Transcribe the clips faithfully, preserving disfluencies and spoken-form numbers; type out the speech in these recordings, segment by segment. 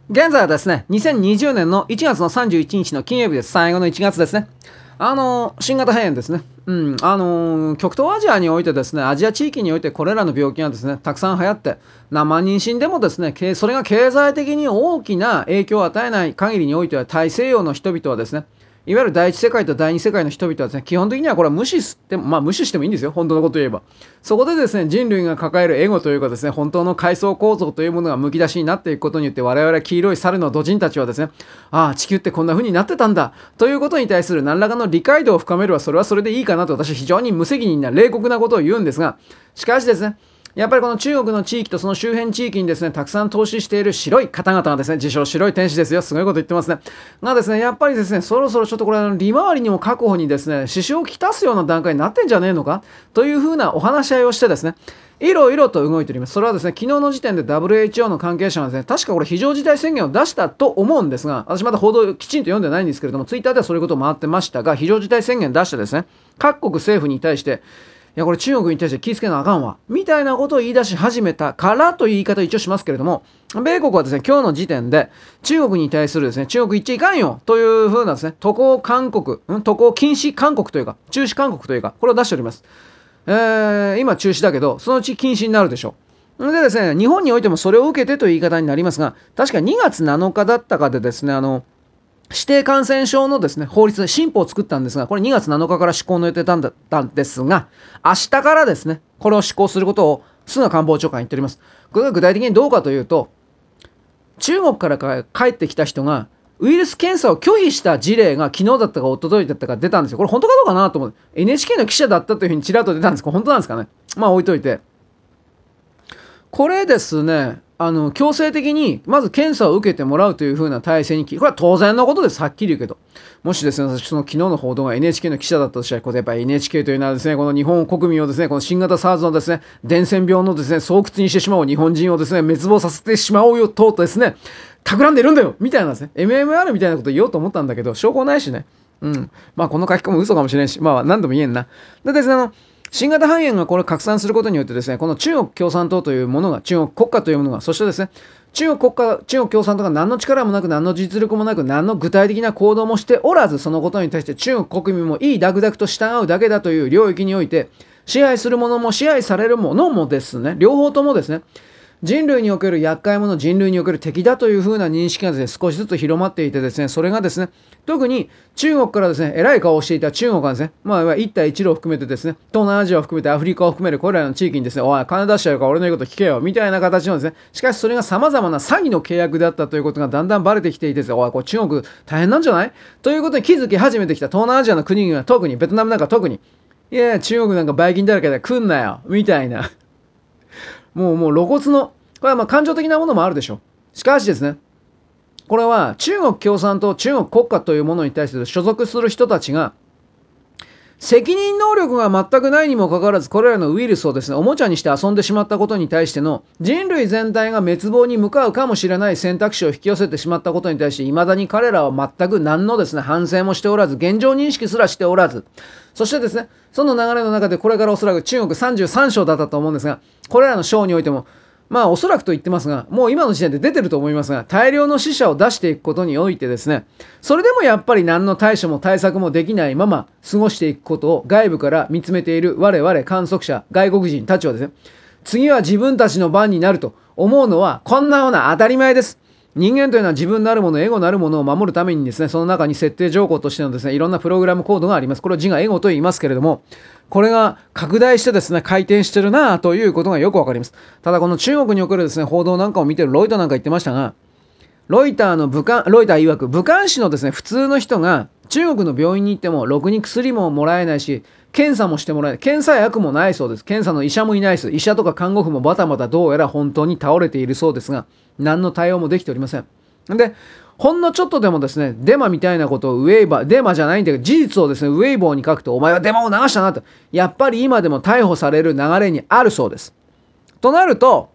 現在はですね、にせんにじゅうねんのいちがつのさんじゅういちにちの金曜日です。最後のいちがつですね。あのー、新型肺炎ですね。うん、あのー、極東アジアにおいてですね、アジア地域においてこれらの病気がですね、たくさん流行って、何万人死んでもですね、それが経済的に大きな影響を与えない限りにおいては、大西洋の人々はですね、いわゆる第一世界と第二世界の人々はですね、基本的にはこれは無視しても、まあ無視してもいいんですよ。本当のことを言えば。そこでですね、人類が抱えるエゴというかですね、本当の階層構造というものがむき出しになっていくことによって、我々黄色い猿の土人たちはですね、ああ、地球ってこんな風になってたんだ、ということに対する何らかの理解度を深めるは、それはそれでいいかなと私は非常に無責任な冷酷なことを言うんですが、しかしですね、やっぱりこの中国の地域とその周辺地域にですね、たくさん投資している白い方々がですね、自称白い天使ですよ。すごいこと言ってますね。がですね、やっぱりですね、そろそろちょっとこれ、利回りにも確保にですね、支障をきたすような段階になってんじゃねえのかというふうなお話し合いをしてですね、いろいろと動いております。それはですね、昨日の時点で ダブリューエイチオー の関係者がですね、確かこれ非常事態宣言を出したと思うんですが、私まだ報道きちんと読んでないんですけれども、ツイッターではそういうことを回ってましたが、非常事態宣言出してですね、各国政府に対して、いやこれ中国に対して気ぃつけなあかんわみたいなことを言い出し始めたからという言い方を一応しますけれども、米国はですね、今日の時点で中国に対するですね、中国行っちゃいかんよというふうなですね、渡航勧告、ん渡航禁止勧告というか、中止勧告というか、これを出しております。えー、今中止だけど、そのうち禁止になるでしょう。でですね、日本においてもそれを受けてという言い方になりますが、確かにがつなのかだったかでですね、あの、指定感染症のですね、法律で新法を作ったんですが、これにがつなのかから施行の予定だったんですが、明日からですね、これを施行することを菅官房長官言っております。これが具体的にどうかというと、中国から帰ってきた人が、ウイルス検査を拒否した事例が昨日だったか一昨日だったか出たんですよ。これ本当かどうかなと思う。エヌエイチケー の記者だったというふうにちらっと出たんですけど、本当なんですかね。まあ置いといて。これですね、あの強制的にまず検査を受けてもらうという風な体制に、これは当然のことです、はっきり言うけど、もしですね、私、その昨日の報道が エヌエイチケー の記者だったとしたら、これやっぱり エヌエイチケー というのはですね、この日本国民をですね、この新型 SARS のですね、伝染病のですね、巣窟にしてしまおう、日本人をですね、滅亡させてしまおうよとですね、企んでいるんだよみたいなですね、エムエムアール みたいなこと言おうと思ったんだけど、証拠ないしね。うん。まあ、この書き込み嘘かもしれんし、まあ、何度も言えんな。でですね、あの、新型肺炎がこれ拡散することによってですね、この中国共産党というものが、中国国家というものが、そしてですね、中国国家、中国共産党が何の力もなく、何の実力もなく、何の具体的な行動もしておらず、そのことに対して中国国民もいいダクダクと従うだけだという領域において、支配するものも支配されるものもですね、両方ともですね、人類における厄介者、人類における敵だというふうな認識がですね、少しずつ広まっていてですね、それがですね、特に中国からですね、偉い顔をしていた中国がですね、まあ、一帯一路を含めてですね、東南アジアを含めてアフリカを含めるこれらの地域にですね、おい、金出しちゃうから俺の言うこと聞けよ、みたいな形のですね、しかしそれが様々な詐欺の契約であったということがだんだんバレてきていてですね、おい、これ中国大変なんじゃないということに気づき始めてきた東南アジアの国々は特に、ベトナムなんか特に、いや、中国なんかバイキンだらけで来んなよ、みたいな。もうもう露骨の、これはまあ感情的なものもあるでしょう。しかしですね、これは中国共産党、中国国家というものに対する所属する人たちが、責任能力が全くないにもかかわらず、これらのウイルスをですね、おもちゃにして遊んでしまったことに対しての、人類全体が滅亡に向かうかもしれない選択肢を引き寄せてしまったことに対して、未だに彼らは全く何のですね、反省もしておらず、現状認識すらしておらず、そしてですね、その流れの中でこれからおそらく中国さんじゅうさん章だったと思うんですが、これらの章においても、まあおそらくと言ってますが、もう今の時点で出てると思いますが、大量の死者を出していくことにおいてですね、それでもやっぱり何の対処も対策もできないまま過ごしていくことを外部から見つめている我々観測者、外国人たちはですね、次は自分たちの番になると思うのはこんなような当たり前です。人間というのは自分なるもの、エゴなるものを守るためにですね、その中に設定条項としてのですね、いろんなプログラムコードがあります。これを自我エゴと言いますけれども、これが拡大してですね、回転してるなということがよくわかります。ただこの中国におけるですね、報道なんかを見てるロイターなんか言ってましたが、ロイターの武漢、ロイター曰く、武漢市のですね、普通の人が中国の病院に行っても、ろくに薬ももらえないし、検査もしてもらえない。検査薬もないそうです。検査の医者もいないです。医者とか看護婦もバタバタどうやら本当に倒れているそうですが、何の対応もできておりません。で、ほんのちょっとでもですね、デマみたいなことをウェイバー、デマじゃないんだけど、事実をですね、ウェイボーに書くと、お前はデマを流したなと、やっぱり今でも逮捕される流れにあるそうです。となると、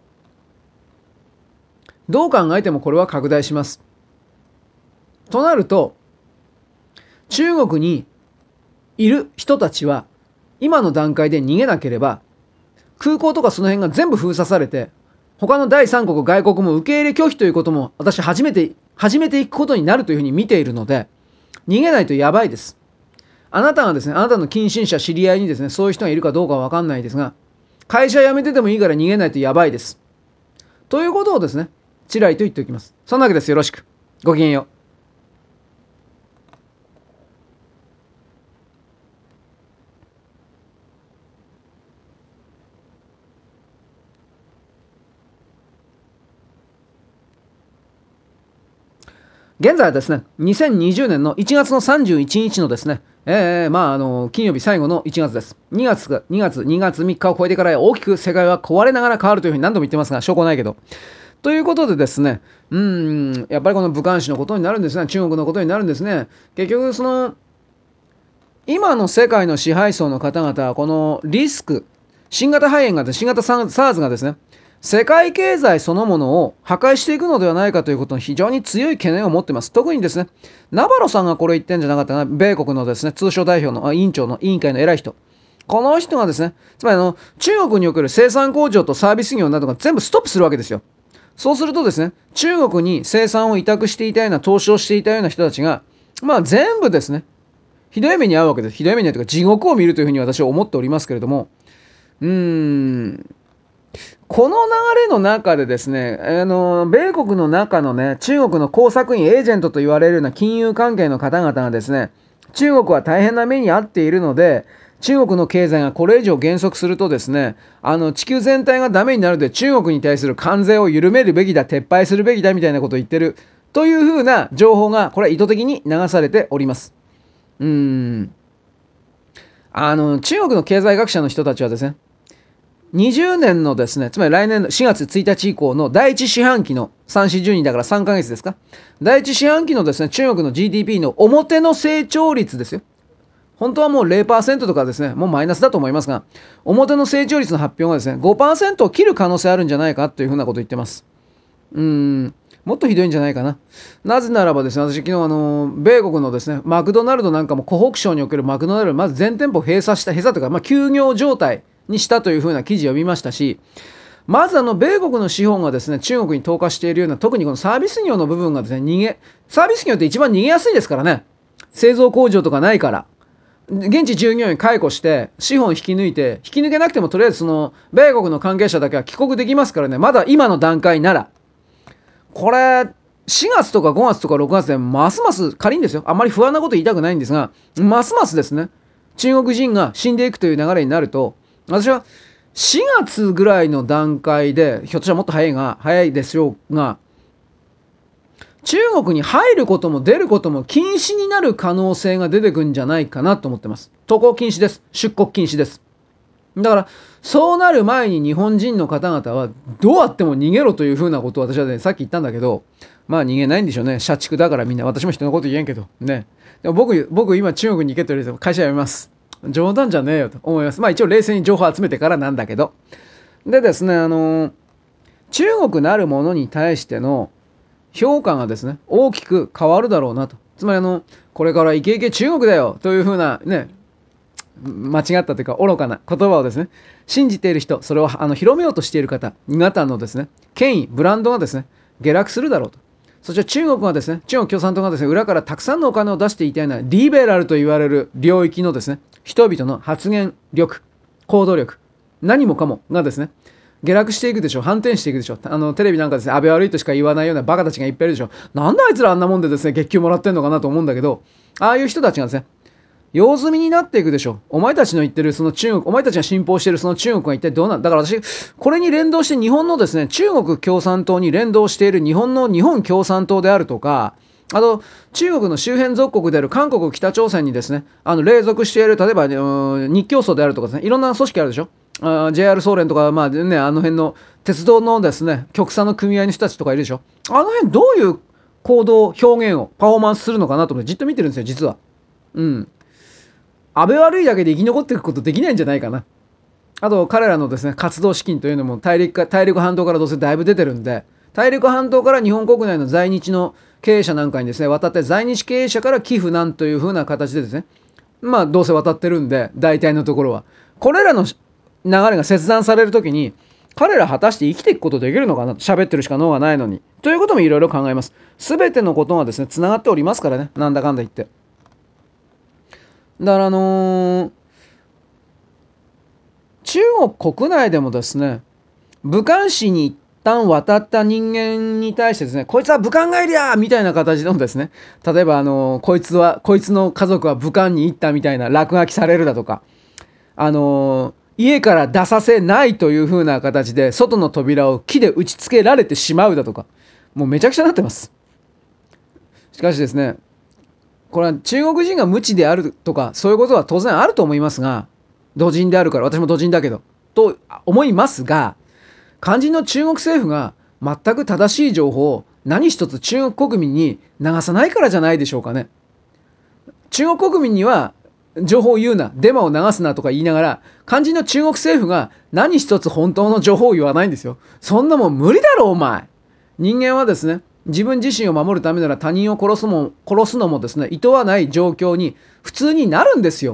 どう考えてもこれは拡大します。となると、中国にいる人たちは、今の段階で逃げなければ、空港とかその辺が全部封鎖されて、 他の第三国外国も受け入れ拒否ということも私初めて始めていくことになるというふうに見ているので、逃げないとやばいです。あなたがですね、あなたの近親者知り合いにですね、そういう人がいるかどうかは分かんないですが、会社辞めててもいいから逃げないとやばいです。ということをですね、ちらりと言っておきます。そんなわけです。よろしく。ごきげんよう。現在はですね、にせんにじゅうねんのいちがつのさんじゅういちにちのですね、えー、まあ、あの、金曜日最後のいちがつです。にがつが、にがつ、にがつみっかを超えてから大きく世界は壊れながら変わるというふうに何度も言ってますが、証拠ないけど。ということでですね、うーん、やっぱりこの武漢市のことになるんですね、中国のことになるんですね。結局、その、今の世界の支配層の方々は、このリスク、新型肺炎が、新型 SARS がですね、世界経済そのものを破壊していくのではないかということに非常に強い懸念を持っています。特にですね、ナバロさんがこれ言ってんじゃなかったかな、米国のですね、通商代表の委員長の委員会の偉い人。この人がですね、つまりあの、中国における生産工場とサービス業などが全部ストップするわけですよ。そうするとですね、中国に生産を委託していたような、投資をしていたような人たちが、まあ全部ですね、ひどい目に遭うわけです。ひどい目に遭うというか、地獄を見るというふうに私は思っておりますけれども、うーん、この流れの中でですね、あの、米国の中のね、中国の工作員、エージェントと言われるような金融関係の方々がですね、中国は大変な目に遭っているので、中国の経済がこれ以上減速するとですね、あの、地球全体がダメになるので、中国に対する関税を緩めるべきだ、撤廃するべきだみたいなことを言ってるというふうな情報が、これは意図的に流されております。うーん。あの、中国の経済学者の人たちはですね、にじゅうねんのですね、つまり来年のしがつついたち以降の第一四半期のさん、よん、じゅうにだからさんかげつですか。第一四半期のですね、中国の ジーディーピー の表の成長率ですよ。本当はもう ゼロパーセント とかですね、もうマイナスだと思いますが、表の成長率の発表がですね、ごパーセントを切る可能性あるんじゃないかというふうなことを言ってます。うーん、もっとひどいんじゃないかな。なぜならばですね、私昨日あの、米国のですね、マクドナルドなんかも湖北省におけるマクドナルド、まず全店舗閉鎖した、閉鎖というか、まあ、休業状態にしたというふうな記事を見ましたし、まずあの、米国の資本がですね、中国に投下しているような、特にこのサービス業の部分がですね、逃げ、サービス業って一番逃げやすいですからね。製造工場とかないから。現地従業員解雇して資本引き抜いて、引き抜けなくてもとりあえずその米国の関係者だけは帰国できますからね。まだ今の段階ならこれしがつとかごがつとかろくがつでますます仮にですよ、あんまり不安なこと言いたくないんですが、ますますですね、中国人が死んでいくという流れになると、私はしがつぐらいの段階で、ひょっとしたらもっと早いが早いでしょうが、中国に入ることも出ることも禁止になる可能性が出てくるんじゃないかなと思ってます。渡航禁止です。出国禁止です。だから、そうなる前に日本人の方々はどうあっても逃げろというふうなことを私はね、さっき言ったんだけど、まあ逃げないんでしょうね。社畜だからみんな。私も人のこと言えんけど。ね。でも僕、僕今中国に行けと言われて会社辞めます。冗談じゃねえよと思います。まあ一応冷静に情報を集めてからなんだけど。でですね、あのー、中国なるものに対しての評価がですね、大きく変わるだろうなと。つまりあの、これからイケイケ中国だよというふうなね、間違ったというか愚かな言葉をですね、信じている人、それをあの広めようとしている方方のですね、権威ブランドがですね、下落するだろうと。そして中国がですね、中国共産党がですね、裏からたくさんのお金を出していたようなリベラルと言われる領域のですね、人々の発言力、行動力、何もかもがですね、下落していくでしょう。反転していくでしょう。あのテレビなんかですね、安倍悪いとしか言わないようなバカたちがいっぱいいるでしょう。なんであいつらあんなもんでですね、月給もらってんのかなと思うんだけど、ああいう人たちがですね、用済みになっていくでしょう。お前たちの言ってるその中国、お前たちが信奉しているその中国が一体どうなん、だから私、これに連動して日本のですね、中国共産党に連動している日本の日本共産党であるとか、あと、中国の周辺属国である韓国、北朝鮮にですね、あの、隷属している、例えば、日教組であるとかですね、いろんな組織あるでしょ。あ ジェイアール 総連とか、まあね、あの辺の鉄道のですね、極左の組合の人たちとかいるでしょ。あの辺どういう行動、表現を、パフォーマンスするのかなと思ってじっと見てるんですよ、実は。うん。安倍悪いだけで生き残っていくことできないんじゃないかな。あと彼らのですね、活動資金というのも大陸か大陸半島からどうせだいぶ出てるんで、大陸半島から日本国内の在日の経営者なんかにですね、渡って在日経営者から寄付なんというふうな形でですね、まあどうせ渡ってるんで、大体のところは。これらの流れが切断されるときに、 彼ら果たして生きていくことできるのかな、喋ってるしか脳がないのにということもいろいろ考えます。全てのことがですねつながっておりますからね、なんだかんだ言って。だからあのー中国国内でもですね、武漢市に一旦渡った人間に対してですね、こいつは武漢帰りやみたいな形のですね、例えばあのこいつはこいつの家族は武漢に行ったみたいな落書きされるだとか、あの家から出させないという風な形で外の扉を木で打ち付けられてしまうだとか、もうめちゃくちゃになってます。しかしですね、これは中国人が無知であるとかそういうことは当然あると思いますが、土人であるから、私も土人だけどと思いますが、肝心の中国政府が全く正しい情報を何一つ中国国民に流さないからじゃないでしょうかね。中国国民には情報を言うな、デマを流すなとか言いながら、肝心の中国政府が何一つ本当の情報を言わないんですよ。そんなもん無理だろお前。人間はですね、自分自身を守るためなら他人を殺すも殺すのもですね、厭わない状況に普通になるんですよ。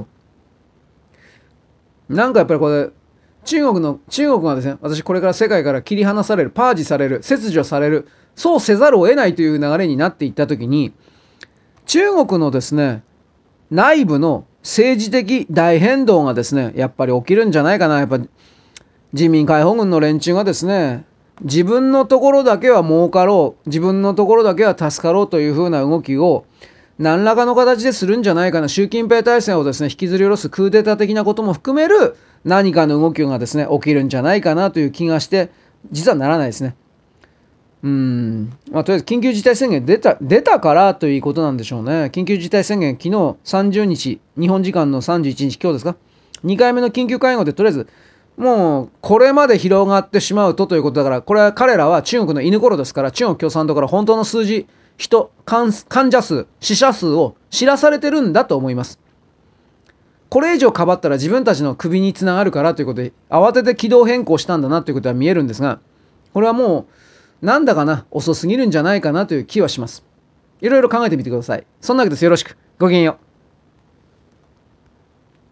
なんかやっぱりこれ中国の中国がですね、私これから世界から切り離される、パージされる、切除される、そうせざるを得ないという流れになっていったときに、中国のですね内部の政治的大変動がですねやっぱり起きるんじゃないかな。やっぱ人民解放軍の連中がですね、自分のところだけは儲かろう、自分のところだけは助かろうというふうな動きを何らかの形でするんじゃないかな。習近平体制をですね引きずり下ろすクーデター的なことも含める何かの動きがですね起きるんじゃないかなという気がして、実はならないですね。うーん、まあ、とりあえず緊急事態宣言出た出たからということなんでしょうね。緊急事態宣言、昨日さんじゅうにち、日本時間のさんじゅういちにち、今日ですか、にかいめの緊急会合でとりあえずもうこれまで広がってしまうとということだから、これは彼らは中国の犬頃ですから、中国共産党から本当の数字、人、患者数、死者数を知らされてるんだと思います。これ以上かばったら自分たちの首につながるからということで慌てて軌道変更したんだなということは見えるんですが、これはもうなんだかな、遅すぎるんじゃないかなという気はします。いろいろ考えてみてください。そんなわけです。よろしく。ごきげんよう。